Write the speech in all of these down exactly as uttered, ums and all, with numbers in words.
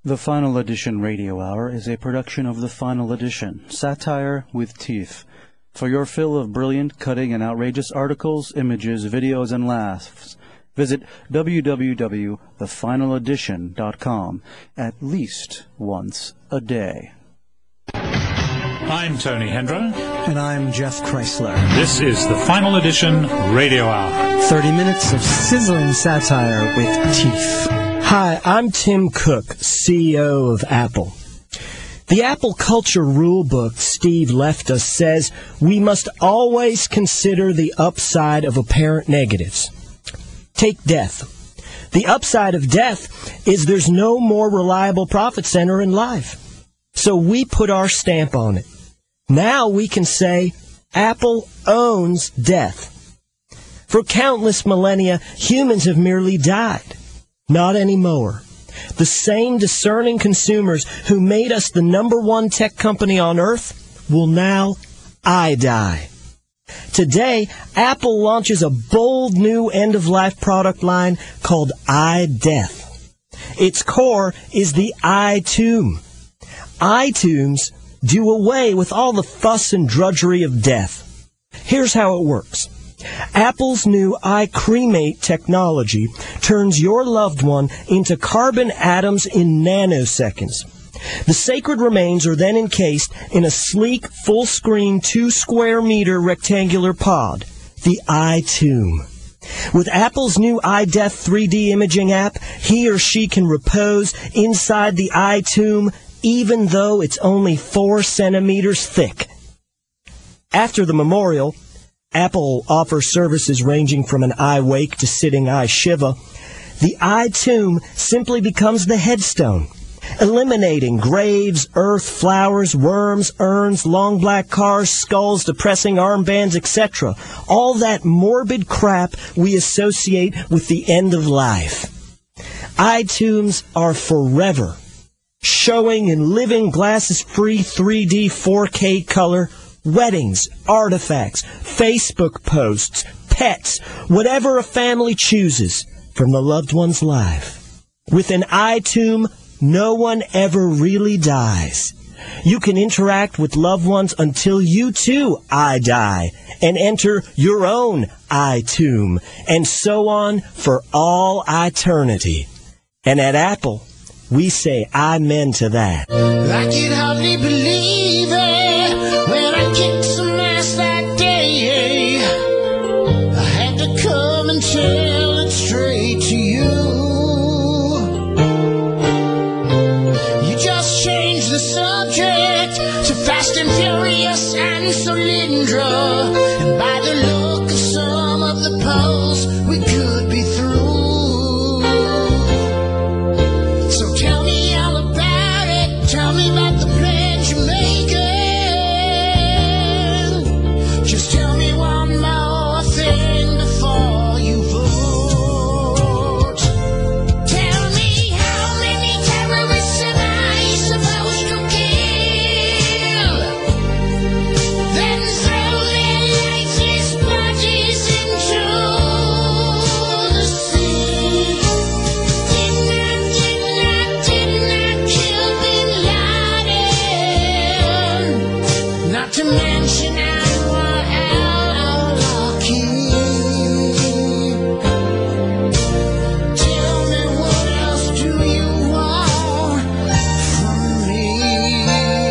The Final Edition Radio Hour is a production of The Final Edition, satire with teeth. For your fill of brilliant, cutting, and outrageous articles, images, videos, and laughs, visit w w w dot the final edition dot com at least once a day. I'm Tony Hendra. And I'm Jeff Chrysler. This is The Final Edition Radio Hour. thirty minutes of sizzling satire with teeth. Hi, I'm Tim Cook, C E O of Apple. The Apple Culture Rulebook Steve left us says we must always consider the upside of apparent negatives. Take death. The upside of death is there's no more reliable profit center in life. So we put our stamp on it. Now we can say Apple owns death. For countless millennia, humans have merely died. Not anymore. The same discerning consumers who made us the number one tech company on earth will now I-die. Today, Apple launches a bold new end-of-life product line called iDeath. Its core is the iTomb. iTombs do away with all the fuss and drudgery of death. Here's how it works. Apple's new iCremate technology turns your loved one into carbon atoms in nanoseconds. The sacred remains are then encased in a sleek, full-screen, two-square-meter rectangular pod, the iTomb. With Apple's new iDeath three D imaging app, he or she can repose inside the iTomb even though it's only four centimeters thick. After the memorial, Apple offers services ranging from an iWake to sitting iShiva. The iTomb simply becomes the headstone, eliminating graves, earth, flowers, worms, urns, long black cars, skulls, depressing armbands, et cetera. All that morbid crap we associate with the end of life. iTombs are forever, showing in living glasses-free three D four K color weddings, artifacts, Facebook posts, pets, whatever a family chooses from the loved one's life. With an iTomb, no one ever really dies. You can interact with loved ones until you too I-die and enter your own iTomb, and so on for all eternity. And at Apple, we say amen to that. I can hardly believe it when I kicked some ass that day. I had to come and tell it straight to you. You just changed the subject to Fast and Furious and Solyndra, and by the look of some of the polls, we could be through. So tell me all about it. Tell me about the plans you're making. Just tell me one more thing before you vote. Tell me how many terrorists am I supposed to kill? Then throw their lifeless bodies into the sea. Didn't I, didn't I, didn't I kill Bin Laden? Not to mention Anwar al-Awlaki. Tell me what else do you want from me?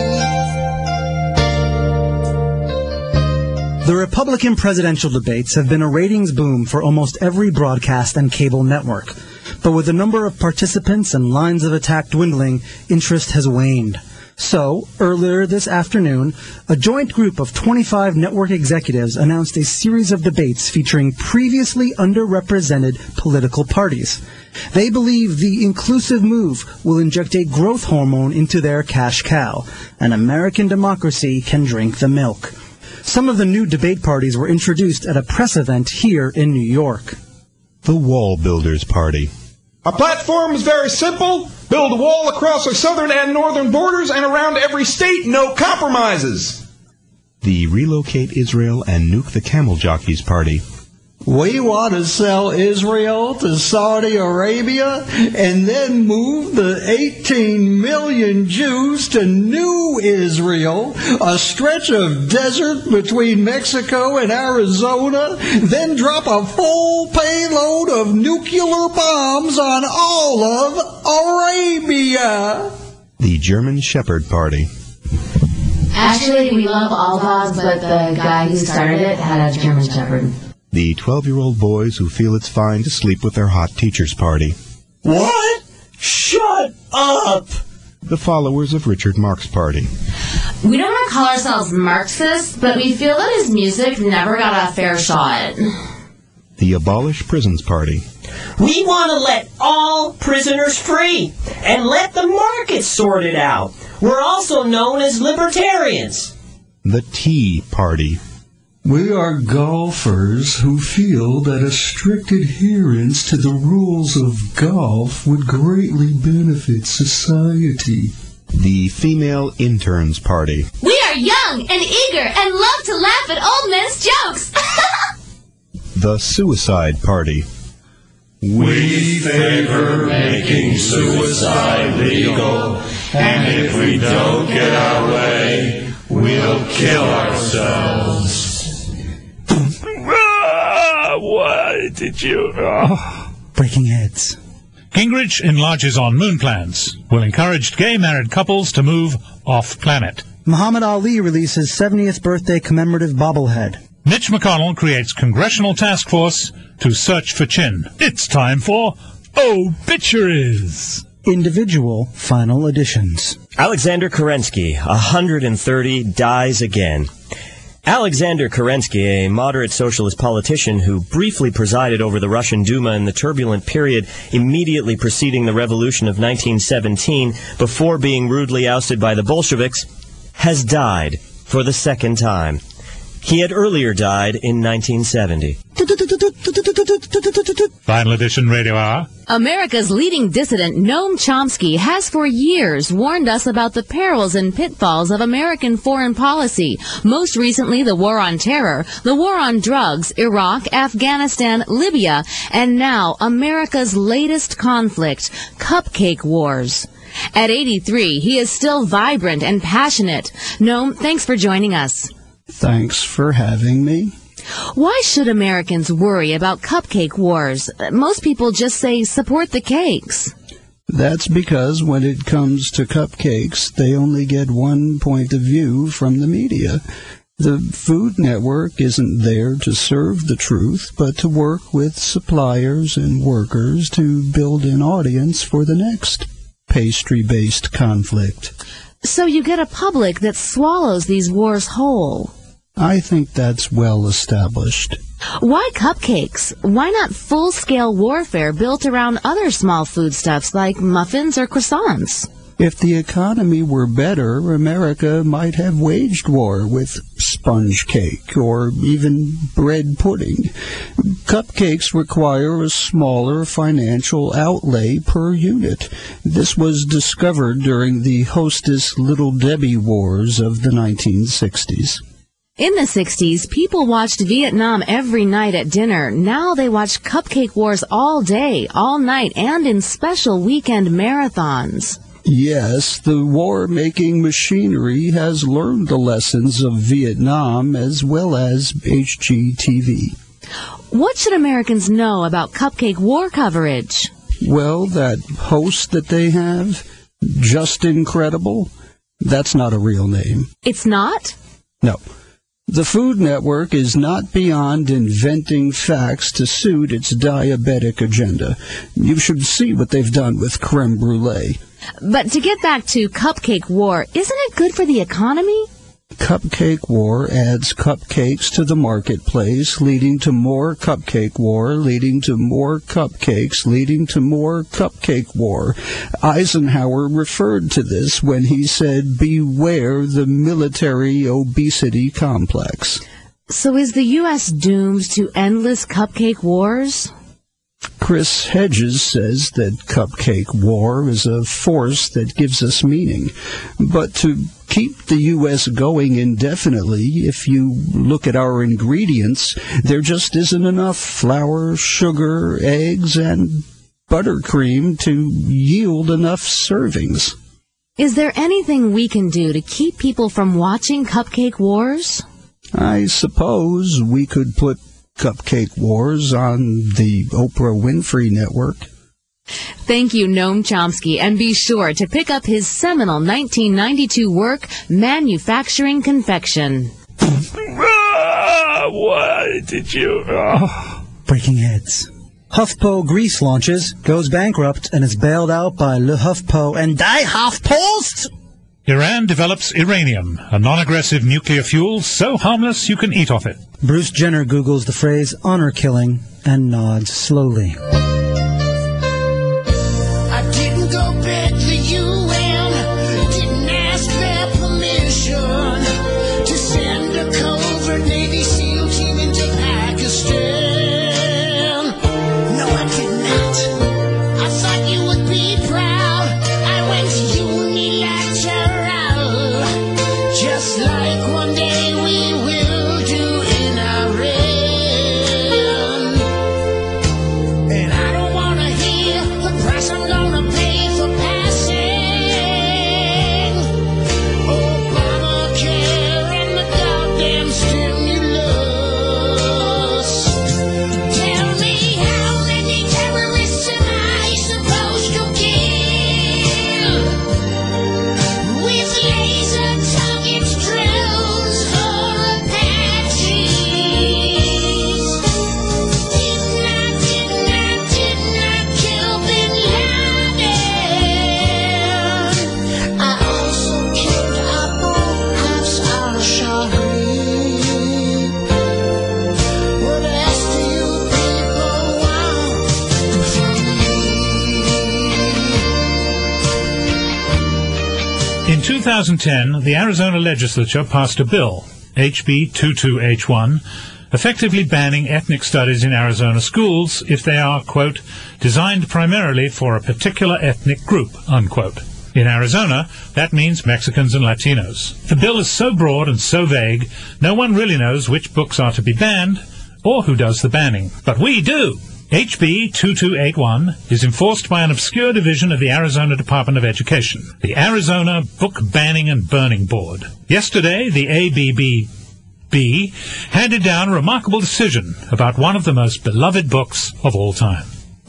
The Republican presidential debates have been a ratings boom for almost every broadcast and cable network. But with the number of participants and lines of attack dwindling, interest has waned. So, earlier this afternoon, a joint group of twenty-five network executives announced a series of debates featuring previously underrepresented political parties. They believe the inclusive move will inject a growth hormone into their cash cow, and American democracy can drink the milk. Some of the new debate parties were introduced at a press event here in New York. The Wall Builders Party. Our platform is very simple. Build a wall across our southern and northern borders and around every state, no compromises. The Relocate Israel and Nuke the Camel Jockeys Party. We want to sell Israel to Saudi Arabia and then move the eighteen million Jews to New Israel, a stretch of desert between Mexico and Arizona, then drop a full payload of nuclear bombs on all of Arabia. The German Shepherd Party. Actually, we love all dogs, but the guy who started it had a German Shepherd. The twelve-year-old boys who feel it's fine to sleep with their hot teacher's party. What? Shut up! The followers of Richard Marx Party. We don't want to call ourselves Marxists, but we feel that his music never got a fair shot. The Abolish Prisons Party. We want to let all prisoners free and let the market sort it out. We're also known as libertarians. The Tea Party. We are golfers who feel that a strict adherence to the rules of golf would greatly benefit society. The Female Interns Party. We are young and eager and love to laugh at old men's jokes. The Suicide Party. We favor making suicide legal, and if we don't get our way, we'll kill ourselves. What did you... Oh. Breaking heads. Gingrich enlarges on moon plans, will encourage gay married couples to move off-planet. Muhammad Ali releases seventieth birthday commemorative bobblehead. Mitch McConnell creates congressional task force to search for Chin. It's time for Obituaries. Individual final editions. Alexander Kerensky, one hundred thirty, dies again. Alexander Kerensky, a moderate socialist politician who briefly presided over the Russian Duma in the turbulent period immediately preceding the revolution of nineteen seventeen, before being rudely ousted by the Bolsheviks, has died for the second time. He had earlier died in nineteen seventy. Final Edition Radio Hour. America's leading dissident, Noam Chomsky, has for years warned us about the perils and pitfalls of American foreign policy. Most recently, the war on terror, the war on drugs, Iraq, Afghanistan, Libya, and now America's latest conflict, cupcake wars. At eighty-three, he is still vibrant and passionate. Noam, thanks for joining us. Thanks for having me. Why should Americans worry about cupcake wars? Most people just say support the cakes. That's because when it comes to cupcakes, they only get one point of view from the media. The Food Network isn't there to serve the truth, but to work with suppliers and workers to build an audience for the next pastry-based conflict. So you get a public that swallows these wars whole. I think that's well established. Why cupcakes? Why not full-scale warfare built around other small foodstuffs like muffins or croissants? If the economy were better, America might have waged war with sponge cake or even bread pudding. Cupcakes require a smaller financial outlay per unit. This was discovered during the Hostess Little Debbie wars of the nineteen sixties. In the sixties, people watched Vietnam every night at dinner. Now they watch cupcake wars all day, all night, and in special weekend marathons. Yes, the war-making machinery has learned the lessons of Vietnam as well as H G T V. What should Americans know about cupcake war coverage? Well, that host that they have, Just Incredible, that's not a real name. It's not? No. The Food Network is not beyond inventing facts to suit its diabetic agenda. You should see what they've done with creme brulee. But to get back to cupcake war, isn't it good for the economy? Cupcake war adds cupcakes to the marketplace, leading to more cupcake war, leading to more cupcakes, leading to more cupcake war. Eisenhower referred to this when he said, "Beware the military obesity complex." So is the U S doomed to endless cupcake wars? Chris Hedges says that Cupcake War is a force that gives us meaning. But to keep the U S going indefinitely, if you look at our ingredients, there just isn't enough flour, sugar, eggs, and buttercream to yield enough servings. Is there anything we can do to keep people from watching Cupcake Wars? I suppose we could put Cupcake Wars on the Oprah Winfrey Network. Thank you, Noam Chomsky, and be sure to pick up his seminal nineteen ninety-two work, Manufacturing Confection. Ah, why did you... Oh. Breaking heads. HuffPo Grease launches, goes bankrupt, and is bailed out by Le HuffPo and Die HuffPost! Iran develops uranium, a non-aggressive nuclear fuel so harmless you can eat off it. Bruce Jenner Googles the phrase honor killing and nods slowly. I didn't go back to the U N, didn't ask their permission to send a covert Navy SEAL team into Pakistan. No, I did not. I thought you would be proud. I went to unilateral, just like one day we will do in Iran. And I don't want to hear the price I'm gonna pay for passing Obamacare and the goddamn stimulus. Tell me, how many terrorists am I supposed to kill with laser targets, drones, or Apaches? Didn't I, didn't I, didn't I kill Bin Laden? I also killed Abu Hafs al-Shahid. What else do you people want from me? In two thousand ten, the Arizona legislature passed a bill, H B twenty-two H one, effectively banning ethnic studies in Arizona schools if they are, quote, designed primarily for a particular ethnic group, unquote. In Arizona, that means Mexicans and Latinos. The bill is so broad and so vague, no one really knows which books are to be banned or who does the banning. But we do! H B twenty-two eighty-one is enforced by an obscure division of the Arizona Department of Education, the Arizona Book Banning and Burning Board. Yesterday, the A B B B handed down a remarkable decision about one of the most beloved books of all time.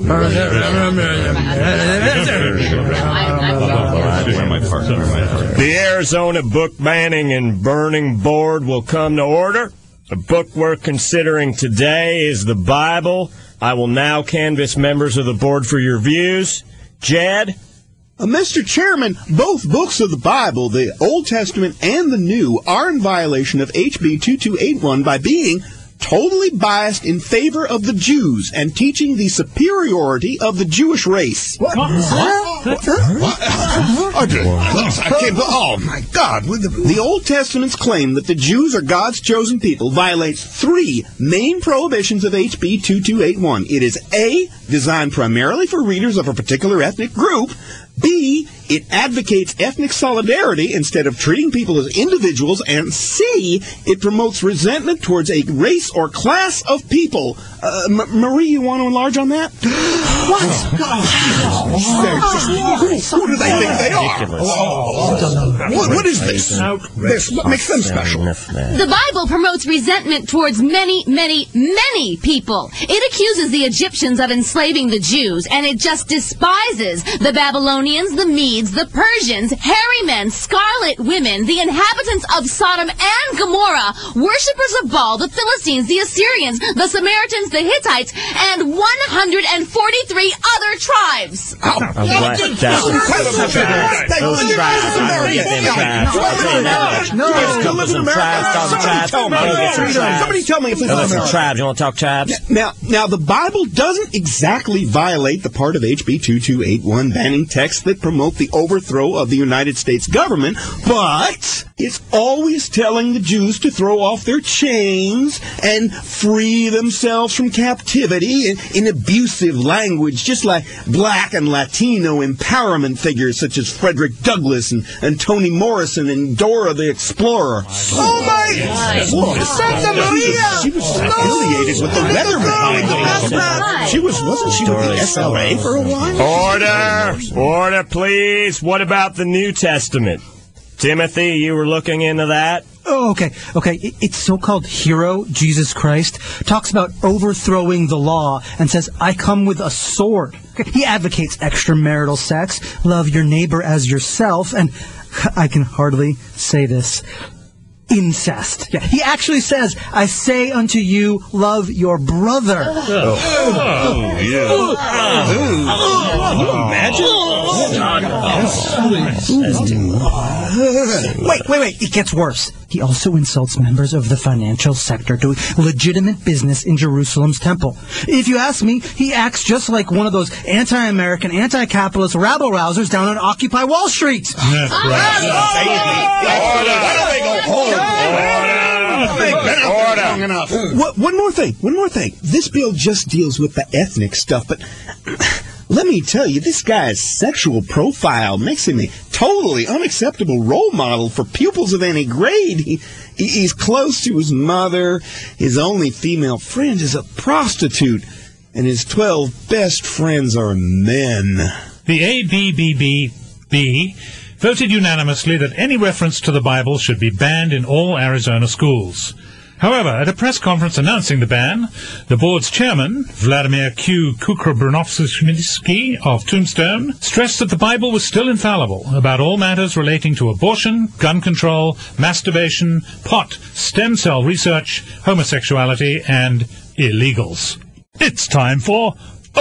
The Arizona Book Banning and Burning Board will come to order. The book we're considering today is the Bible. I will now canvass members of the board for your views. Jed? Uh, Mister Chairman, both books of the Bible, the Old Testament and the New, are in violation of H B twenty-two eighty-one by being totally biased in favor of the Jews and teaching the superiority of the Jewish race. What? What? What? What? I can't, oh, my God. The Old Testament's claim that the Jews are God's chosen people violates three main prohibitions of H B twenty-two eighty-one. It is A, designed primarily for readers of a particular ethnic group. B, it advocates ethnic solidarity instead of treating people as individuals. And C, it promotes resentment towards a race or class of people. Uh, M- Marie, you want to enlarge on that? What? Who do they think they are? What, what is this? This what makes them special? The Bible promotes resentment towards many, many, many people. It accuses the Egyptians of enslaving the Jews, and it just despises the Babylonians, the Medes, the Persians, hairy men, scarlet women, the inhabitants of Sodom and Gomorrah, worshippers of Baal, the Philistines, the Assyrians, the Samaritans, the Hittites, and one hundred forty-three other tribes. Oh, I'm glad that's those tribes. Those tribes. I don't get them tribes. I'll tell you that much. No, Let's come with some tribes. Talk some tribes. Somebody tell me if this is some tribes. You want to talk tribes? Now, now, the Bible doesn't exactly violate the part of H B twenty-two eighty-one banning texts that promote the overthrow of the United States government, but It's always telling the Jews to throw off their chains and free themselves from captivity in, in abusive language, just like black and Latino empowerment figures such as Frederick Douglass and, and Toni Morrison and Dora the Explorer. Oh, my! Whoa. Santa Maria! She was affiliated with the Weathermen. She was, wasn't she with the S L A for a while? Order! Order, please. What about the New Testament? Timothy, you were looking into that? Oh, okay, okay. It- Its so-called hero, Jesus Christ, talks about overthrowing the law and says, I come with a sword. Okay, he advocates extramarital sex, love your neighbor as yourself, and I can hardly say this, incest. Yeah, he actually says, I say unto you, love your brother. Oh, oh yeah. Can you imagine? Wait, wait, wait. It gets worse. He also insults members of the financial sector doing legitimate business in Jerusalem's temple. If you ask me, he acts just like one of those anti-American, anti-capitalist rabble-rousers down on Occupy Wall Street. That's What, one more thing, one more thing. This bill just deals with the ethnic stuff, but let me tell you, this guy's sexual profile makes him a totally unacceptable role model for pupils of any grade. He, he, he's close to his mother. His only female friend is a prostitute, and his twelve best friends are men. The A B B B B voted unanimously that any reference to the Bible should be banned in all Arizona schools. However, at a press conference announcing the ban, the board's chairman, Vladimir Q. Kukra-Brnovsky of Tombstone, stressed that the Bible was still infallible about all matters relating to abortion, gun control, masturbation, pot, stem cell research, homosexuality, and illegals. It's time for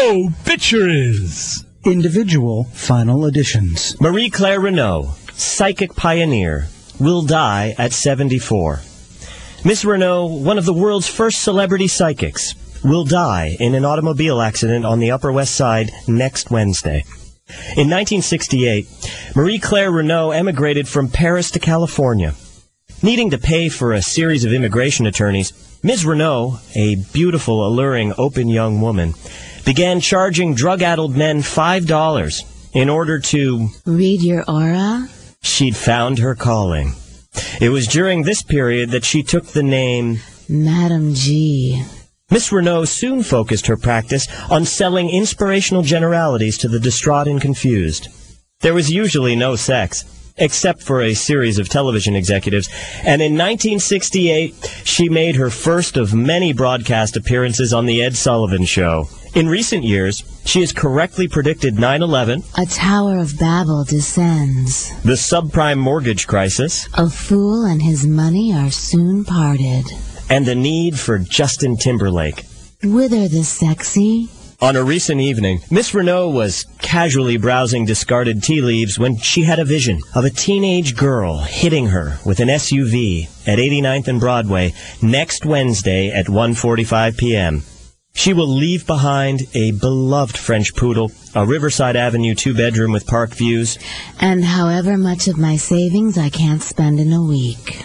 Obituaries. Individual final editions. Marie Claire Renault, psychic pioneer, will die at seventy-four. Miss Renault, one of the world's first celebrity psychics, will die in an automobile accident on the Upper West Side next Wednesday. In nineteen sixty-eight, Marie Claire Renault emigrated from Paris to California. Needing to pay for a series of immigration attorneys, Miz Renault, a beautiful, alluring, open young woman, began charging drug-addled men five dollars in order to read your aura. She'd found her calling. It was during this period that she took the name Madam G. Miss Renault soon focused her practice on selling inspirational generalities to the distraught and confused. There was usually no sex, except for a series of television executives, and in nineteen sixty-eight, she made her first of many broadcast appearances on The Ed Sullivan Show. In recent years, she has correctly predicted nine eleven, A Tower of Babel descends. the subprime mortgage crisis, A fool and his money are soon parted. and the need for Justin Timberlake. Whither the sexy? On a recent evening, Miss Renault was casually browsing discarded tea leaves when she had a vision of a teenage girl hitting her with an S U V at eighty-ninth and Broadway next Wednesday at one forty-five p.m. She will leave behind a beloved French poodle, a Riverside Avenue two-bedroom with park views, And however much of my savings I can't spend in a week.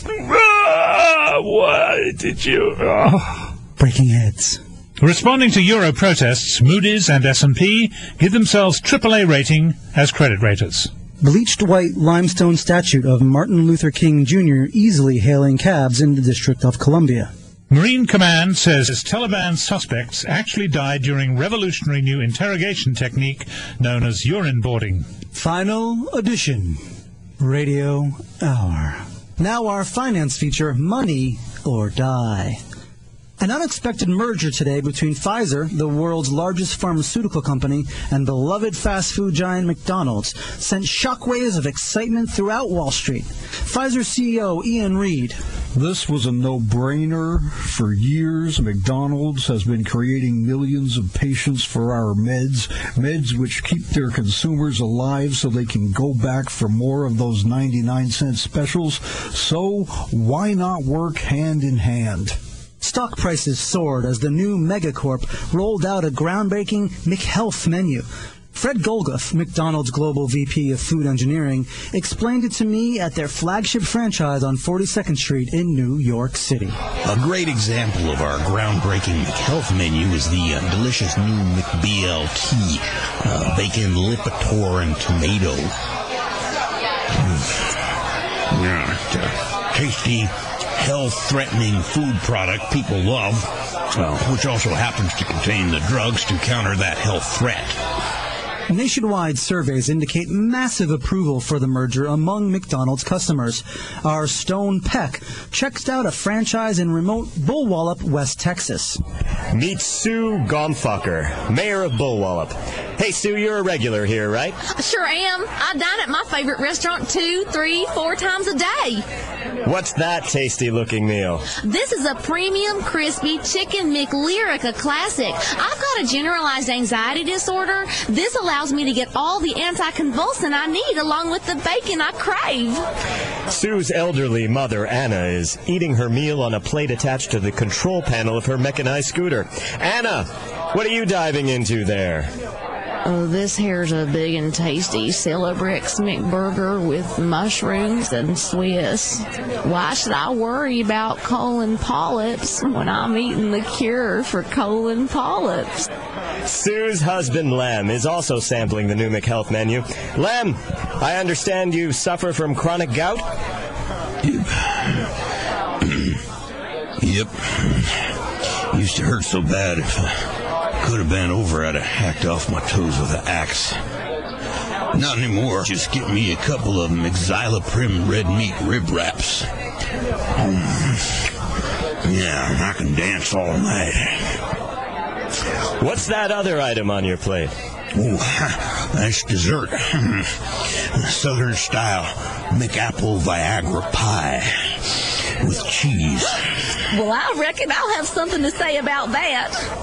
Ah, why did you... Oh. Breaking heads. Responding to Euro protests, Moody's and S and P give themselves triple A rating as credit raters. Bleached white limestone statue of Martin Luther King Junior easily hailing cabs in the District of Columbia. Marine Command says Taliban suspects actually died during revolutionary new interrogation technique known as urine boarding. Final edition. Radio Hour. Now our finance feature, Money or Die. An unexpected merger today between Pfizer, the world's largest pharmaceutical company, and beloved fast food giant McDonald's sent shockwaves of excitement throughout Wall Street. Pfizer C E O Ian Reed. This was a no-brainer. For years, McDonald's has been creating millions of patients for our meds, meds which keep their consumers alive so they can go back for more of those ninety-nine cent specials. So why not work hand in hand? Stock prices soared as the new Megacorp rolled out a groundbreaking McHealth menu. Fred Golgoth, McDonald's Global V P of Food Engineering, explained it to me at their flagship franchise on forty-second Street in New York City. A great example of our groundbreaking McHealth menu is the uh, delicious new McBLT, uh, bacon, Lipitor, and tomato. Mm. Yeah, it's a tasty, health-threatening food product people love, well, which also happens to contain the drugs to counter that health threat. Nationwide surveys indicate massive approval for the merger among McDonald's customers. Our Stone Peck checked out a franchise in remote Bullwallop, West Texas. Meet Sue Gomfucker, mayor of Bullwallop. Hey, Sue, you're a regular here, right? I sure am. I dine at my favorite restaurant two, three, four times a day. What's that tasty-looking meal? This is a premium, crispy chicken McLyrica classic. I've got a generalized anxiety disorder. This allows me to get all the anticonvulsant I need along with the bacon I crave. Sue's elderly mother, Anna, is eating her meal on a plate attached to the control panel of her mechanized scooter. Anna, what are you diving into there? Oh, this here's a big and tasty Celebrex McBurger with mushrooms and Swiss. Why should I worry about colon polyps when I'm eating the cure for colon polyps? Sue's husband, Lem, is also sampling the new McHealth menu. Lem, I understand you suffer from chronic gout? Yep. Yep. Used to hurt so bad if I could have been over, I'd have hacked off my toes with an axe. Not anymore. Just get me a couple of Mexiloprim red meat rib wraps. Um, yeah, I can dance all night. What's that other item on your plate? Oh, that's dessert. Southern style McApple Viagra pie with cheese. Well, I reckon I'll have something to say about that.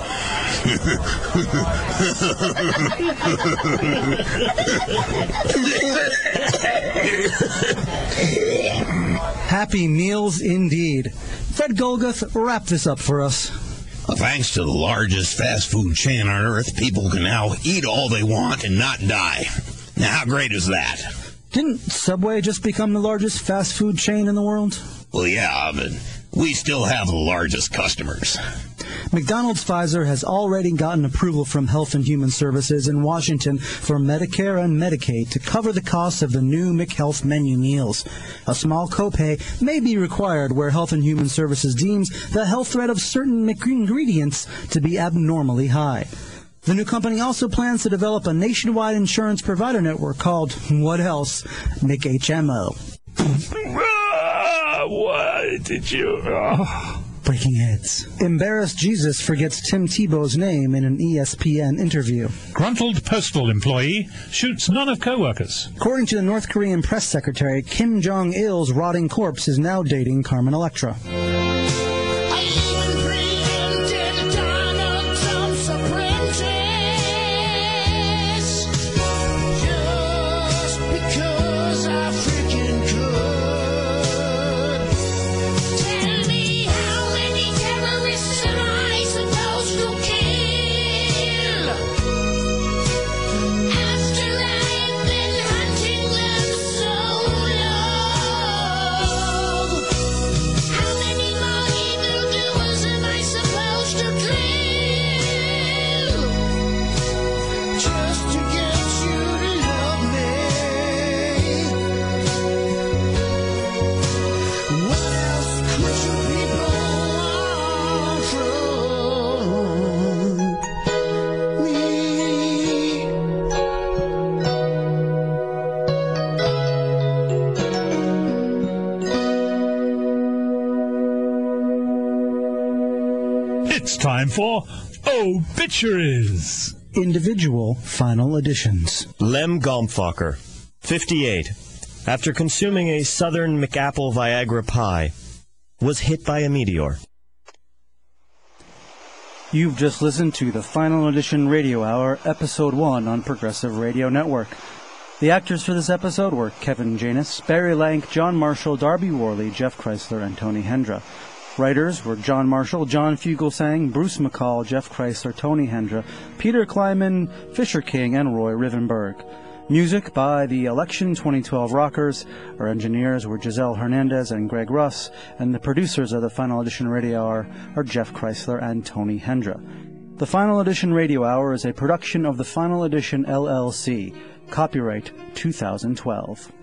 Happy meals indeed. Fred Golgoth, wrap this up for us. Thanks to the largest fast food chain on earth, people can now eat all they want and not die. Now, how great is that? Didn't Subway just become the largest fast food chain in the world? Well, yeah, but we still have the largest customers. McDonald's Pfizer has already gotten approval from Health and Human Services in Washington for Medicare and Medicaid to cover the cost of the new McHealth menu meals. A small copay may be required where Health and Human Services deems the health threat of certain ingredients to be abnormally high. The new company also plans to develop a nationwide insurance provider network called, what else, McHMO. Ah, why did you... Oh. Breaking heads. Embarrassed Jesus forgets Tim Tebow's name in an E S P N interview. Gruntled postal employee shoots none of co-workers. According to the North Korean press secretary, Kim Jong-il's rotting corpse is now dating Carmen Electra. Time for Obituaries. Individual final editions. Lem Gomfucker, fifty-eight, after consuming a Southern McApple Viagra pie, was hit by a meteor. You've just listened to the Final Edition Radio Hour, Episode one on Progressive Radio Network. The actors for this episode were Kevin Janus, Barry Lank, John Marshall, Darby Worley, Jeff Chrysler, and Tony Hendra. Writers were John Marshall, John Fugelsang, Bruce McCall, Jeff Chrysler, Tony Hendra, Peter Kleiman, Fisher King, and Roy Rivenberg. Music by the Election twenty twelve Rockers. Our engineers were Giselle Hernandez and Greg Russ, and the producers of the Final Edition Radio Hour are Jeff Chrysler and Tony Hendra. The Final Edition Radio Hour is a production of the Final Edition L L C. Copyright two thousand twelve.